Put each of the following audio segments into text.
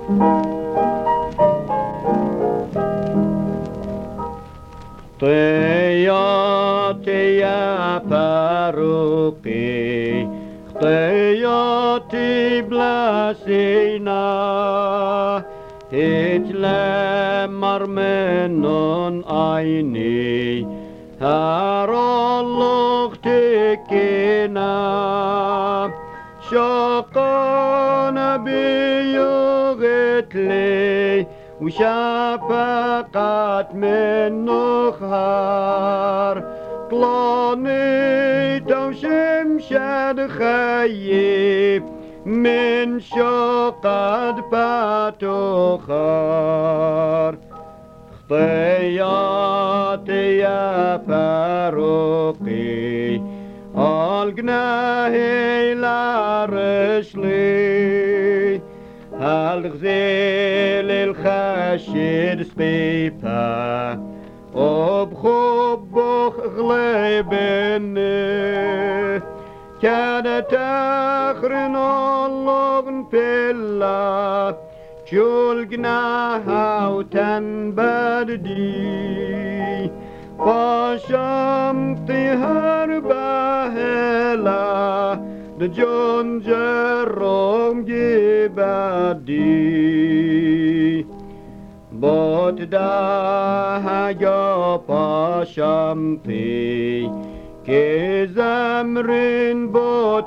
خطياتي يا فاروقي خطياتي بلا سينا تتلمر من عيني هار الله تكينا شقنا بيغتلي وشفقت من نخار طلاني وشمشد خيب من شقد باتوخار خطياتي يا فاروقي القناهي لا رشلي هالغزيل الخشيد سبيبا وبخبخ غليبني كانت اخرن اللغن بلا شلقناها وتنبدي وشمطي هرباهلا دجون جروم جبادي بوت داها جوبا شمطي كزمرين بوت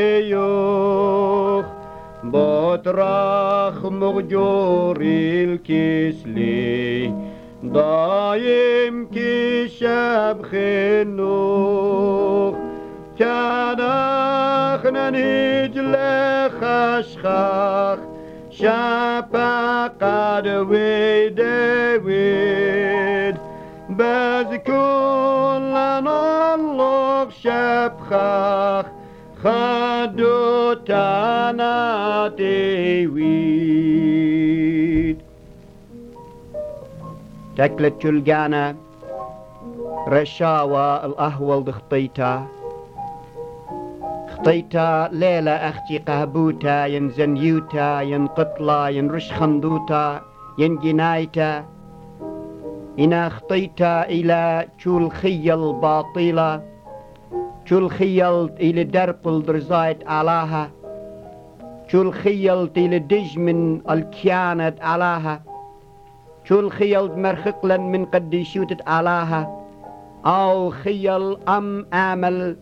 ديوخ بوت راخ مغجوري الكسلي دايم كشاب خنوخ كان اخنا نجل خشخاخ شابا قد ويد بذكولنا الله شبخاخ خدو تانا تيويد تكلت جلقانا رشاوى الأهول دخطيتا خطيتا ليلة أختي قهبوتا ين زنيوتا ين قطلا ين رش خندوتا ين جنايتا إنا خطيتا إلى شول خيل باطلة شول خيل إلى درب الدرزايت علاها شول خيل إلى دج من الكيانت علاها شول خيل مرخقلا من قديشوتت علاها أو خيل أم آمل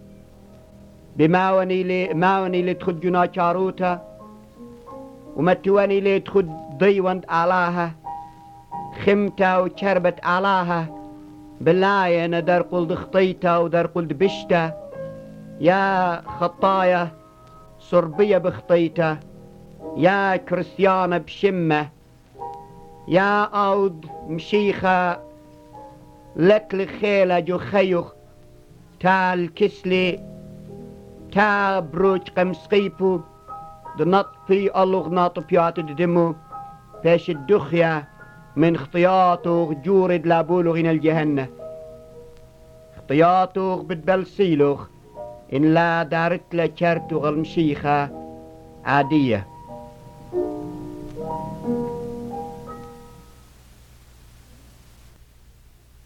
بماوني لي تخد جنا شاروتا ومتواني لي تخد ضيوند علاها خمتا وشربت علاها بالله أنا در قلد خطيتا ودر قلد بشتا يا خطايا صربية بخطيتا يا كريستيانة بشمة يا أود مشيخة لك لخيلة جو خيوخ تال كسلي تا بروج قمسقيبو دنط في ألوغ ناطو بياتو دمو فاش الدخيا من خطياته جورد لابولو غين الجهنة خطياته بتبلسيلوخ إن لا دارت لكرتو غالمشيخة عادية